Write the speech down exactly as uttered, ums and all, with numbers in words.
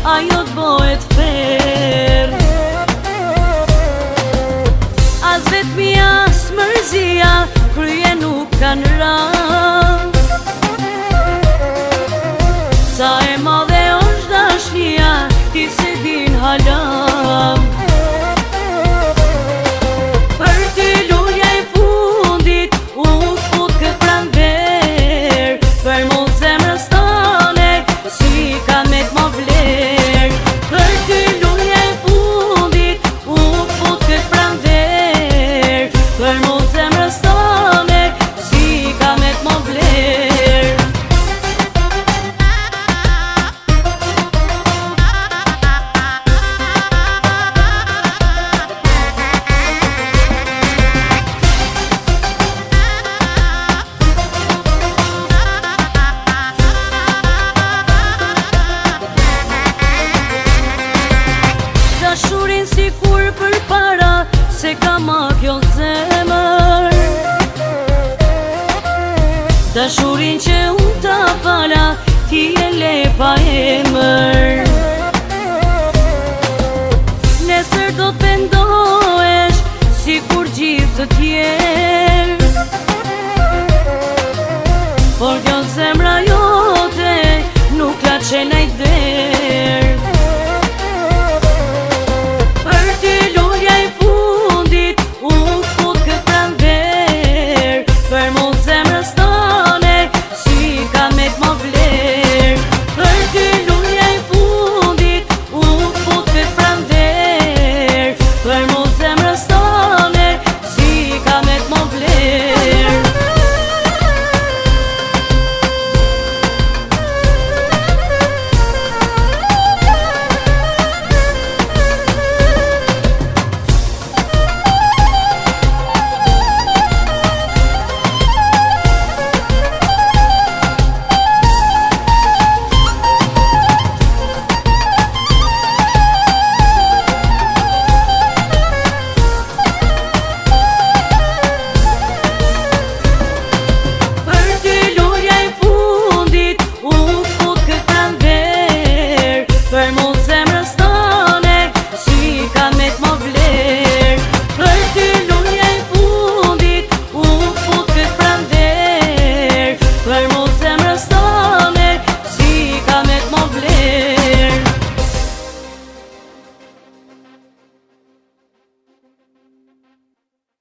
ajo t'bohet fer. As vetmia, as mërzia, krye nuk kanë ra. Sa e madhe është dashnia, ti se din hala. Për ty lulja e fundit, u fut këtë pranver. Për mu zemrës tane, si ka me t'ma vler. Për ty lulja e fundit, u fut këtë pranver. Për mu zemrës tane, si ka me t'ma vler. Dashurin si kur për para, se ka ma kjo zemër. Dashurin që unë ta fala, ti e le pa emër.